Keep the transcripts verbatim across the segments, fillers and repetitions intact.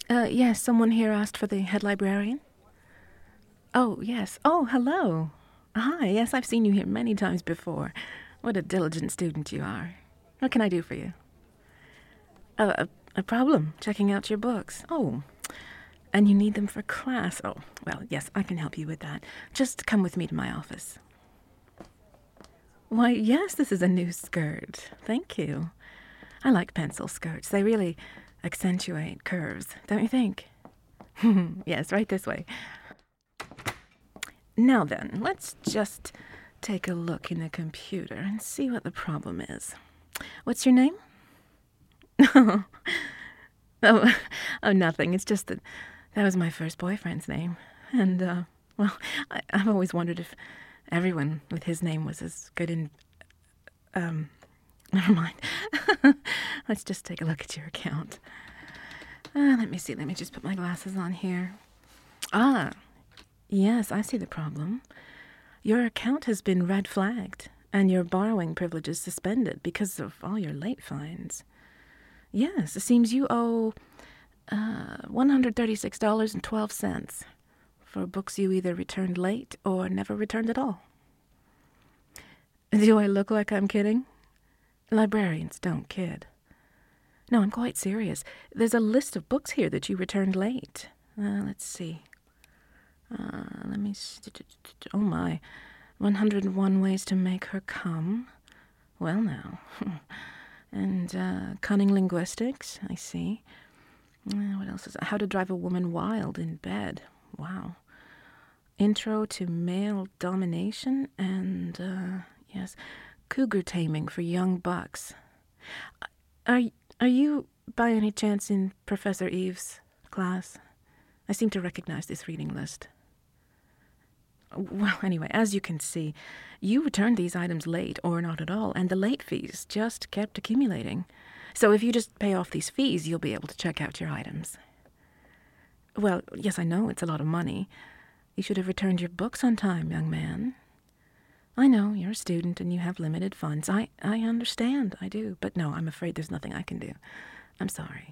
Uh, yes, someone here asked for the head librarian. Oh, yes. Oh, hello. Hi, yes, I've seen you here many times before. What a diligent student you are. What can I do for you? Uh, a, a problem checking out your books. Oh, and you need them for class. Oh, well, yes, I can help you with that. Just come with me to my office. Why, yes, this is a new skirt. Thank you. I like pencil skirts. They really accentuate curves, don't you think? Yes, right this way. Now then, let's just take a look in the computer and see what the problem is. What's your name? oh, oh, nothing. It's just that that was my first boyfriend's name. And, uh, well, I, I've always wondered if everyone with his name was as good in, um, never mind. Let's just take a look at your account. Uh, let me see. Let me just put my glasses on here. Ah, yes, I see the problem. Your account has been red flagged, and your borrowing privileges suspended because of all your late fines. Yes, it seems you owe uh, one hundred thirty-six dollars and twelve cents for books you either returned late or never returned at all. Do I look like I'm kidding? Librarians don't kid. No, I'm quite serious. There's a list of books here that you returned late. Uh, let's see. Uh, let me... St- oh, my. one hundred one Ways to Make Her Come. Well, now. and uh, Cunning Linguistics, I see. Uh, what else is it? How to Drive a Woman Wild in Bed. Wow. Intro to Male Domination and, uh, yes, Cougar Taming for Young Bucks. Are, are you, by any chance, in Professor Eve's class? I seem to recognize this reading list. Well, anyway, as you can see, you returned these items late or not at all, and the late fees just kept accumulating. So if you just pay off these fees, you'll be able to check out your items. Well, yes, I know it's a lot of money. You should have returned your books on time, young man. I know, you're a student and you have limited funds. I, I understand, I do. But no, I'm afraid there's nothing I can do. I'm sorry.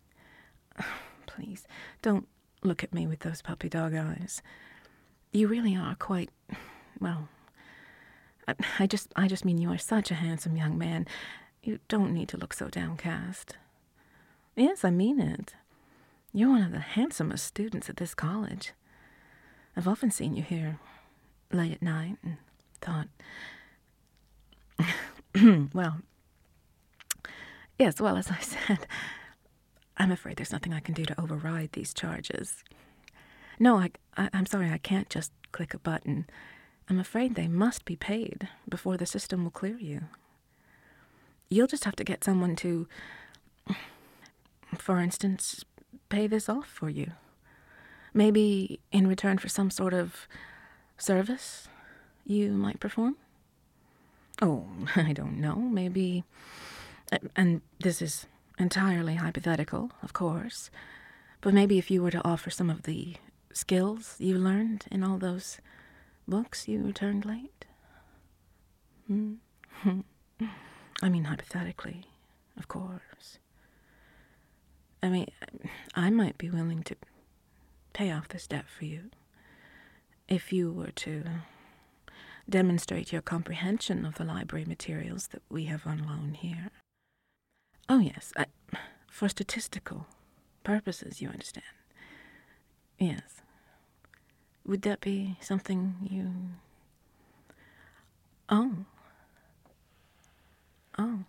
Please, don't look at me with those puppy dog eyes. You really are quite, well, I, I just I just mean you are such a handsome young man. You don't need to look so downcast. Yes, I mean it. You're one of the handsomest students at this college. I've often seen you here late at night and thought, well, yes, well, as I said, I'm afraid there's nothing I can do to override these charges. No, I, I, I'm sorry, I can't just click a button. I'm afraid they must be paid before the system will clear you. You'll just have to get someone to, for instance, pay this off for you. Maybe in return for some sort of service you might perform? Oh, I don't know, maybe, and this is entirely hypothetical, of course, but maybe if you were to offer some of the skills you learned in all those books you returned late? Hmm? I mean, hypothetically, of course. I mean, I might be willing to pay off this debt for you if you were to demonstrate your comprehension of the library materials that we have on loan here. Oh, yes, I, for statistical purposes, you understand. Yes. Would that be something you... Oh. Oh.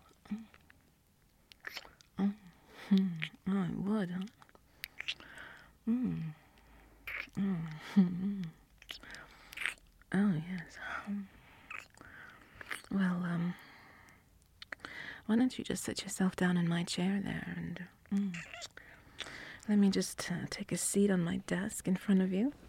Oh. Hmm. Oh, it would, huh? Hmm. Oh. Hmm. Oh, yes. Well, um... why don't you just sit yourself down in my chair there and... Mm, let me just uh, take a seat on my desk in front of you.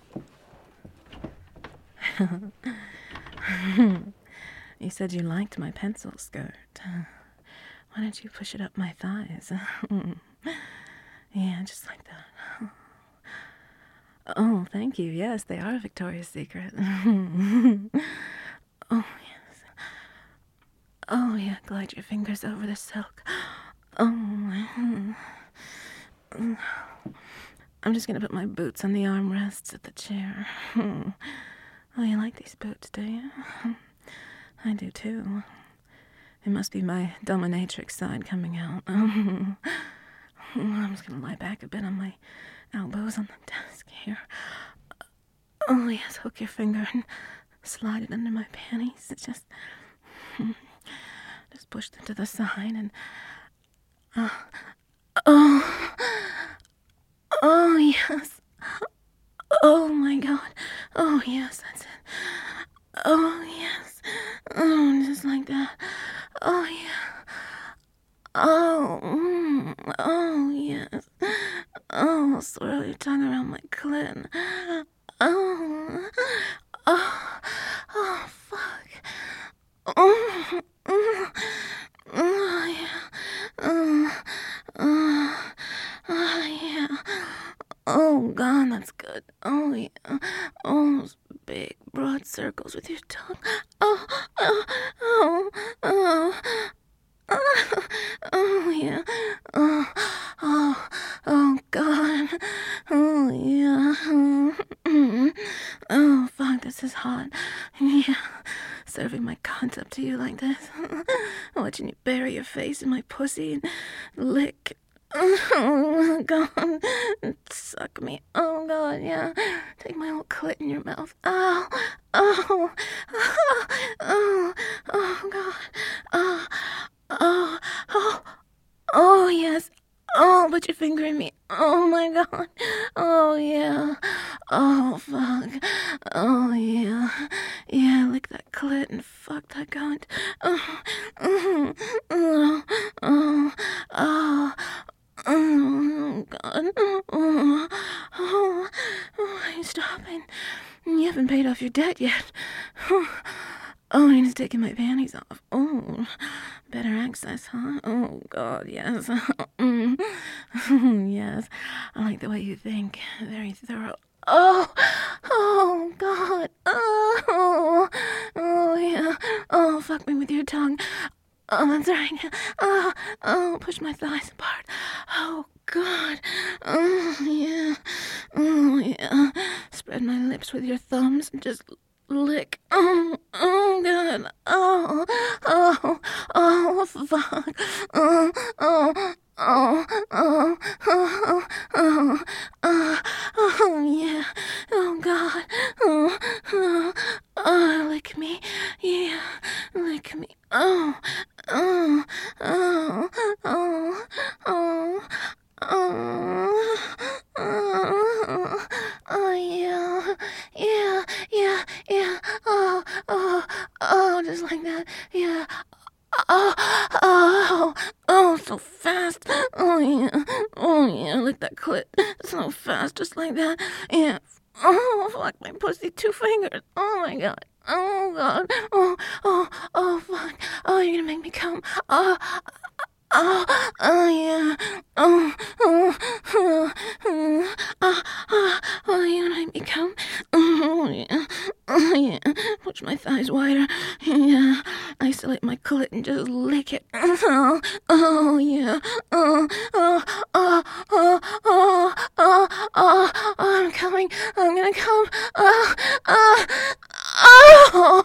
You said you liked my pencil skirt. Why don't you push it up my thighs? Yeah, just like that. Oh, thank you. Yes, they are Victoria's Secret. Oh, yes. Oh, yeah, glide your fingers over the silk. Oh, I'm just gonna put my boots on the armrests of the chair. Oh, you like these boots, do you? I do too. It must be my dominatrix side coming out. I'm just gonna lie back a bit on my elbows on the desk here. Oh, yes, hook your finger and slide it under my panties. It's just... Just push them to the side and... Uh, oh... Oh, yes. Oh, my God. Oh, yes, that's it. Oh, yes. Oh, just like that. Oh, yeah. Oh, mm, oh, yes. Oh, swirl your tongue around my clit. Oh, oh, oh, fuck. Oh, oh, oh, yeah. Oh, oh, oh, yeah. Oh, God, that's good. Oh, yeah. Oh, those big, broad circles with your tongue. Oh, oh, oh, oh. Oh, oh, yeah. Oh, oh, oh, God. Oh, yeah. Oh, fuck, this is hot. Yeah. Serving my cunt up to you like this. Watching you bury your face in my pussy and lick. Oh, God. Suck me. Oh, God, yeah. Take my whole clit in your mouth. Oh, oh, oh, oh, oh, God. Oh, oh, oh, oh, yes. Oh, put your finger in me. Oh, my God. Oh, yeah. Oh, fuck. Oh, yeah. Yeah, lick that clit and fuck that cunt. Oh, oh, oh, oh, oh. Oh, God. Oh, oh, oh, are you stopping? You haven't paid off your debt yet. Oh, oh, he's taking my panties off. Oh, better access, huh? Oh, God, yes. Mm. Yes, I like the way you think. Very thorough. Oh, oh, God. Oh, oh, yeah. Oh, fuck me with your tongue. Oh, that's right. Oh, oh, push my thighs apart. Oh, God. Oh, yeah. Oh, yeah. Spread my lips with your thumbs and just lick. Oh, oh, God. Oh, oh, oh, fuck. Oh, oh, oh, oh, oh, oh, oh, oh, yeah. Oh, God. Oh, oh, oh, lick me. Yeah, lick me. Oh, oh, oh, oh, oh, oh, oh, oh, yeah, yeah, yeah, yeah, oh, oh, oh, just like that, yeah, oh, oh, oh, so fast, oh, yeah, oh, yeah, like that clit, so fast, just like that, yeah, oh, fuck my pussy, two fingers, oh, my God. Oh, God. Oh, oh, oh, fuck. Oh, you're gonna make me come. Oh, oh, oh, yeah. Oh, oh, oh, oh, oh, oh, oh, you're gonna make me come. Oh, yeah. Oh, yeah. Push my thighs wider. Yeah. Isolate my clit and just lick it. Oh, oh, yeah. Oh, oh, oh, oh, oh, oh, oh, oh, I'm coming. I'm gonna come. Oh, oh, oh,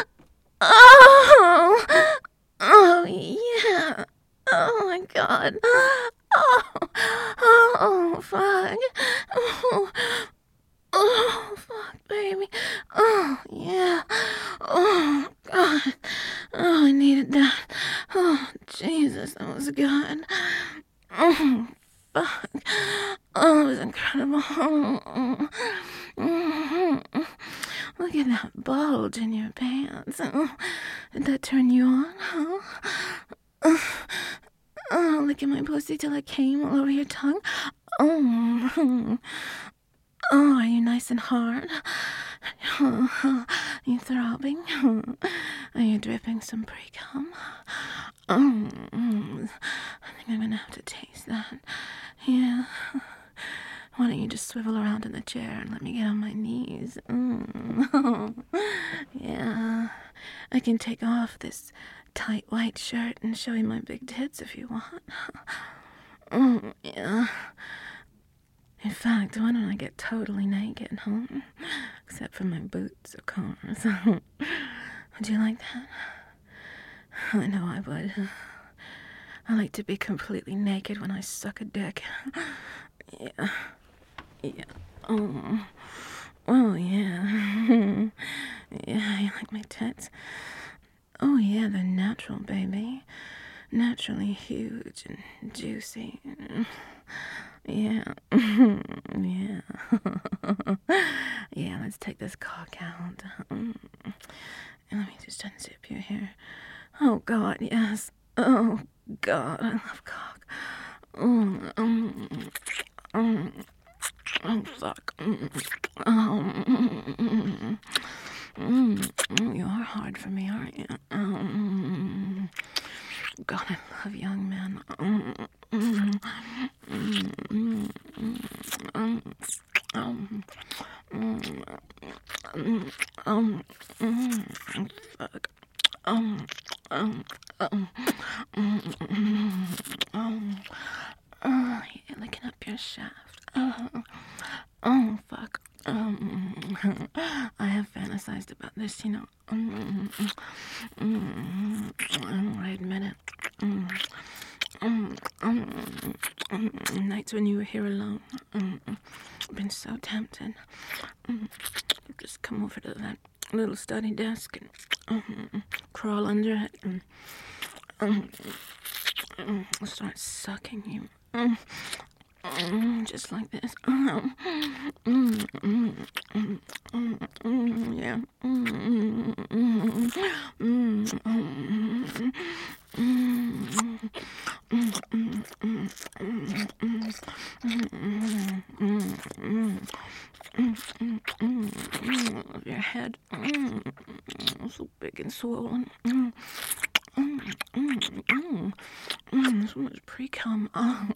oh, oh, yeah. Oh, my God. Oh, oh, fuck. Oh, oh, fuck, baby. Oh, yeah. Oh, God. Oh, I needed that. Oh, Jesus, that was good. Oh, fuck. Oh, it was incredible. Oh, oh, oh. Look at that bulge in your pants. Oh, did that turn you on, huh? Oh, oh, look at my pussy till it came all over your tongue. Oh, oh, are you nice and hard? Oh, you throbbing? Are you dripping some pre-cum? Oh, I think I'm gonna have to taste that. Yeah. Why don't you just swivel around in the chair and let me get on my knees? Mm. Yeah. I can take off this tight white shirt and show you my big tits if you want. Oh, yeah. In fact, fact, why don't I get totally naked, huh? Except for my boots, of course. Would you like that? I know I would. I like to be completely naked when I suck a dick. Yeah. Yeah. Oh. Oh, yeah. Yeah, you like my tits? Oh, yeah, they're natural, baby. Naturally huge and juicy. Yeah. Yeah. Yeah, let's take this cock out. And let me just unzip your hair. Oh, God, yes. Oh, God, I love cock. Oh, um, um, oh fuck. Um, mm, you are hard for me, aren't you? Um, God, I love young men. Um, um, um, um, um, um, um, fuck. Um, um, um, um, um, oh, yeah, licking up your shaft. Oh, oh, fuck. Um, I have fantasized about this, you know. Um, um, I admit it. Um, um, um, um, nights when you were here alone. Um, I've been so tempted. Um, just come over to that little study desk and um, crawl under it and um, um, start sucking you. Um, um, just like this. Um, um, um, um, um, um, yeah. Um, um, um, um, um, of your head, so big and swollen. So much pre-cum. Oh,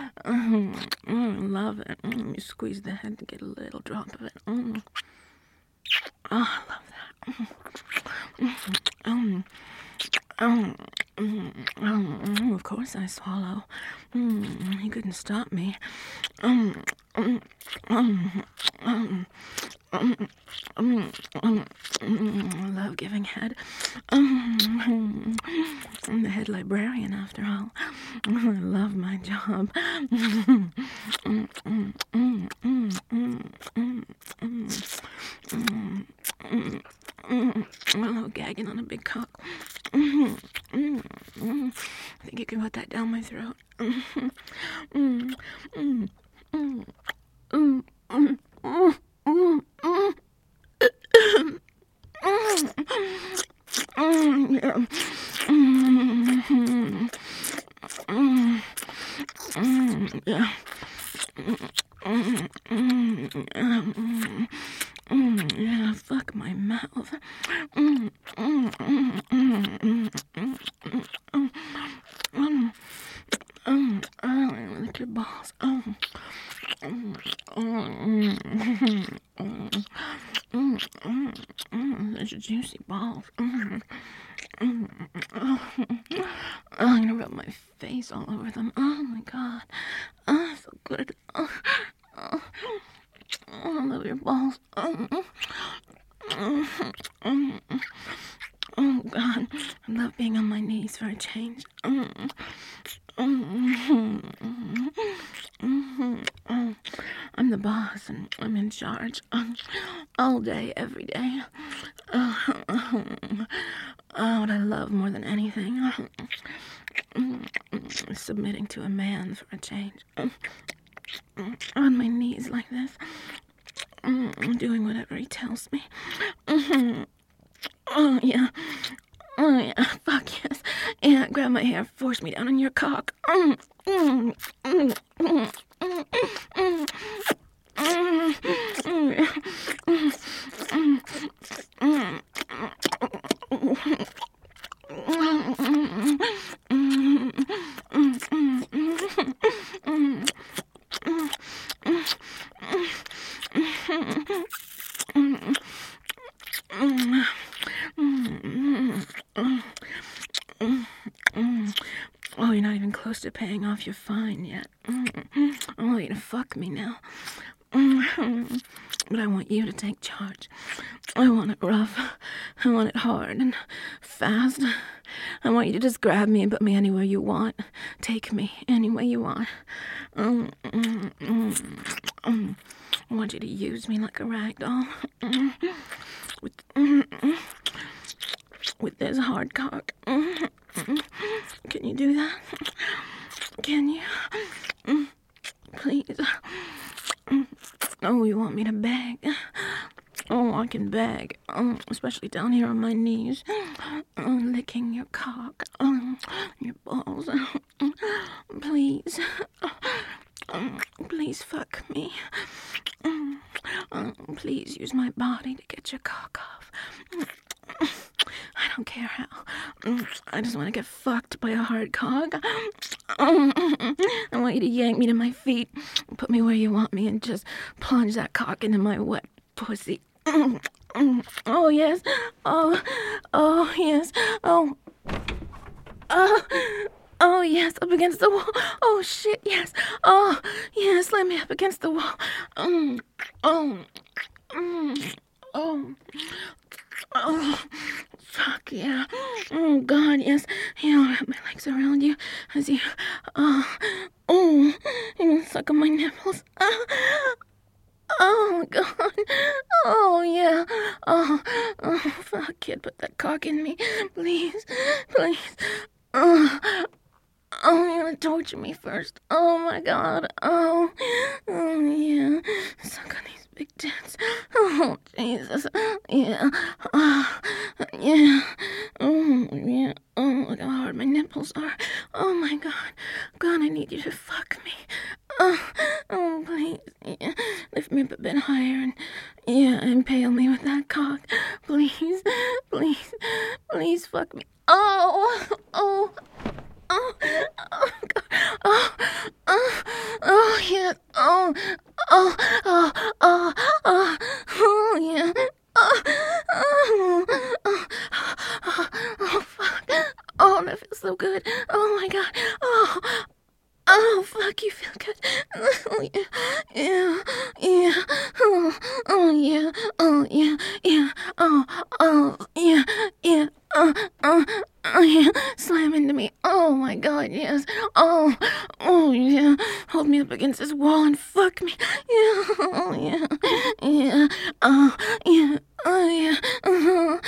love it. You squeeze the head to get a little drop of it. Oh, I love that. Um, um, um, um, of course I swallow. Um, you couldn't stop me. Um, um, um, um, um, um, um, um, I love giving head. Um, I'm the head librarian, after all. I love my job. Um, um, um, um, um, um, um, um, um, um, oh, gagging on a big cock. Um, um, um, I think you can put that down my throat. Um, um, um, um, um, um, um, um, um. Mm, yeah. Mm, mm, mm, yeah. Mm, mm, mm, mm, yeah, fuck my mouth. Mm, mm, mm, mm, mm, mm, mm, mm, mm, mm, lick your balls. Mm, mm, mm, mm, mm. Mm, mm, mm, such juicy balls. Mm, mm, oh, oh, I'm gonna rub my face all over them. Oh my god. Oh, so good. Oh, oh, oh, I love your balls. Oh, oh, oh, oh, oh god. I love being on my knees for a change. Oh, oh, oh, oh, oh. I'm the boss and I'm in charge all day, every day. Oh, what I love more than anything, submitting to a man for a change. On my knees like this, doing whatever he tells me. Oh, yeah. Oh, yeah. Fuck yes. Yeah, grab my hair, force me down on your cock. Mm, mm, mm, mm, mm, mm, mm, Oh, you're not even close to paying off your fine yet. Oh, you're gonna fuck me now. But I want you to take charge. I want it rough. I want it hard and fast. I want you to just grab me and put me anywhere you want. Take me anywhere you want. Um, mm, mm, mm. I want you to use me like a rag doll. With, with this hard cock. Can you do that? Can you? Please. Oh, you want me to beg? Oh, I can beg. Oh, especially down here on my knees. Oh, licking your cock. Oh, your balls. Please. Oh, please fuck me. Oh, please use my body to get your cock off. I don't care how. I just want to get fucked by a hard cock. I want you to yank me to my feet, put me where you want me, and just plunge that cock into my wet pussy. Oh, yes. Oh, oh, yes. Oh. Oh. Oh, yes, up against the wall. Oh, shit, yes. Oh, yes, let me up against the wall. Um, oh, mm, oh, oh, fuck, yeah. Oh, God, yes. Yeah, I'll wrap my legs around you as you, oh, oh, you suck on my nipples. Oh, oh, God. Oh, yeah. Oh, oh, fuck, kid, put that cock in me. Please, please. Oh, oh, you're gonna torture me first. Oh, my God. Oh, oh, yeah. Suck on these big tits. Oh, Jesus. Yeah. Oh, yeah. Oh, yeah. Oh, look how hard my nipples are. Oh, my God. God, I need you to fuck me. Oh, oh, please. Yeah. Lift me up a bit higher and, yeah, impale me with that cock. Please. Please. Please fuck me. Oh, oh. Oh, oh, God. Oh, oh, oh, yeah. Oh, oh, oh, oh, oh, oh, yeah. Oh, oh, oh, oh, oh, fuck. Oh, that feels so good. Oh, my God. Oh, oh, fuck, you feel good. Oh, yeah, yeah, yeah. Oh, oh, yeah. Oh, yeah, yeah. Oh, oh, yeah, yeah. Oh, oh, oh, yeah. Slam into me. Oh, my God, yes. Oh, oh, yeah. Hold me up against this wall and fuck me. Yeah, oh, yeah, yeah. Oh, yeah. Oh, yeah. Oh,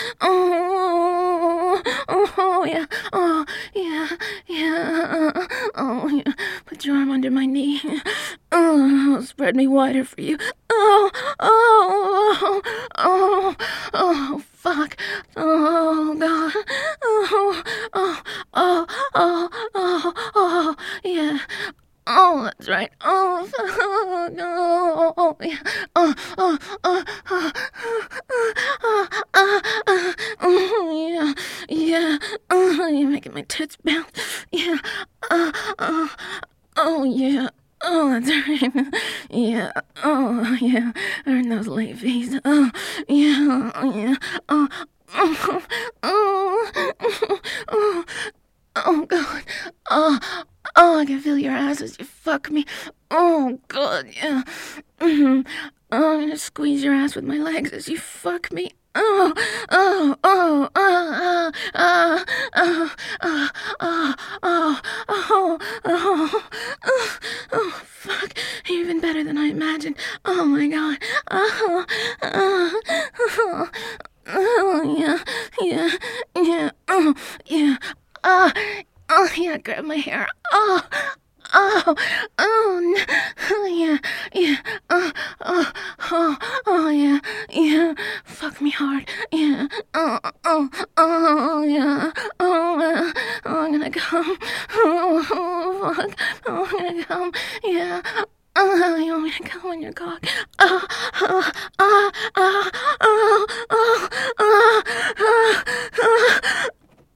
oh, oh, yeah. Oh, yeah, yeah. Oh, yeah. Put your arm under my knee. Oh, spread me wider for you. Oh, oh, oh, oh, fuck. Oh, God. Oh, oh, oh, oh, oh, oh, yeah. Oh, that's right. Oh, oh, oh, oh, yeah. Oh, oh, oh, oh, oh, oh, oh, oh, yeah, yeah. Oh, you're making my tits bounce. Yeah. Oh, oh, oh, yeah. Oh, that's right. Yeah. Oh, yeah. Earn those late fees. Oh, yeah. Oh, yeah. Oh, oh, oh, oh, oh, God. Oh, oh, I can feel your ass as you fuck me. Oh, God, yeah. Mm-hmm. Oh, I'm gonna squeeze your ass with my legs as you fuck me. Oh, oh, oh, oh, oh, oh, oh, oh, oh, oh, oh, oh, oh, fuck. You're even better than I imagined. Oh, my God. Oh, oh, oh, oh, yeah, yeah, yeah, oh, yeah, oh, oh, yeah, grab my hair. Oh, oh, oh, no. Oh, yeah, yeah, oh, oh, oh, oh, yeah, yeah, fuck me hard, yeah, oh, oh, oh, yeah, oh, uh, oh, I'm gonna come, oh, oh, fuck, oh, I'm gonna come, yeah, oh, you want me to come on your cock, oh, oh, oh, oh, oh, oh, oh, oh, oh,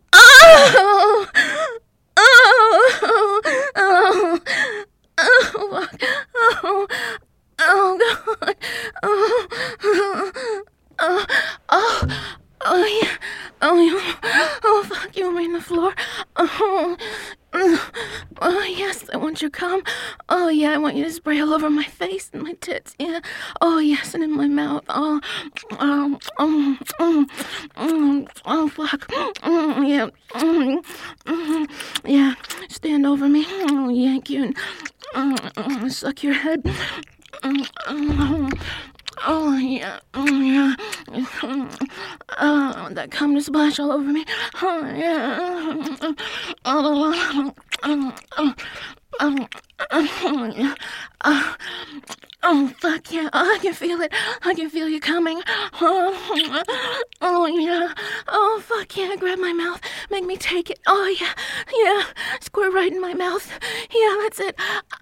oh, oh, oh, oh, fuck, oh, oh, God, oh, oh, oh, oh, yeah, oh, you, oh, fuck, you want me on the floor, oh, Oh, yes, I want your cum. Oh, yeah, I want you to spray all over my face and my tits. Yeah. Oh, yes, and in my mouth. Oh, um, um, um, um, oh, fuck. Um, yeah. Um, um, yeah. Stand over me. Oh, yank you and um, um, suck your head. Um, um, Oh, yeah, oh, yeah. Oh, that cum to splash all over me. Oh, yeah. Oh, oh, oh, oh, oh, yeah. Oh, oh, fuck yeah. Oh, I can feel it. I can feel you coming. Oh, oh, yeah. Oh, fuck yeah. Grab my mouth. Make me take it. Oh, yeah. Yeah. Squirt right in my mouth. Yeah, that's it.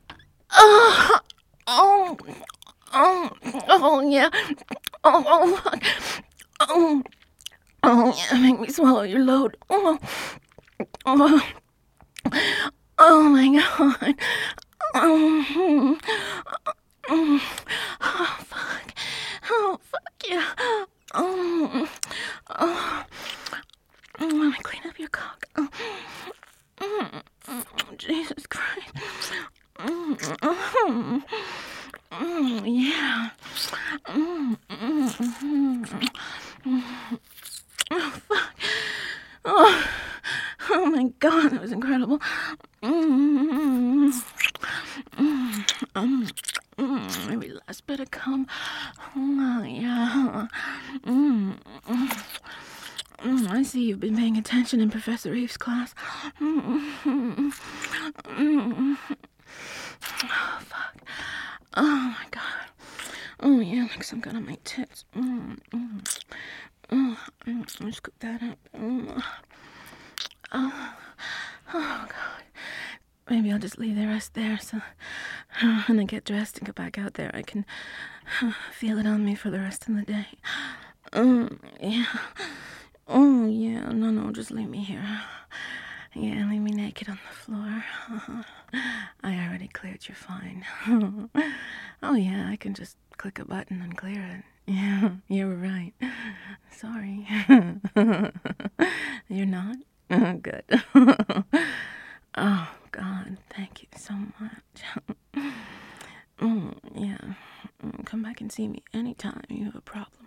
Oh, oh. Oh, oh, yeah. Oh, oh, fuck. Oh, oh, yeah. Make me swallow your load. Oh, oh, oh my God. Oh, oh, oh, fuck. Oh, fuck, yeah. Oh, oh, let me clean up your cock. Oh, oh, Jesus Christ. Oh, oh, oh, yeah. Mm, mm, mm, mm. Oh, fuck. Oh, oh my God, that was incredible. Mm, mm, um, mm, maybe last bit of cum. Oh, yeah. Mm, mm, mm, I see you've been paying attention in Professor Reeves' class. Mm, mm, mm, oh, fuck. Oh, my God. Oh, yeah, like some got on my tits. Mm, mm. Oh, mm, I'll scoop that up. Mm. Oh, oh, God. Maybe I'll just leave the rest there, so when I get dressed and go back out there, I can feel it on me for the rest of the day. Mm, yeah. Oh, yeah. No, no, just leave me here. Yeah, leave me naked on the floor. I already cleared you fine. Oh, yeah, I can just click a button and clear it. Yeah, you were right. Sorry. You're not? Good. Oh, God, thank you so much. Mm, yeah. Come back and see me anytime you have a problem.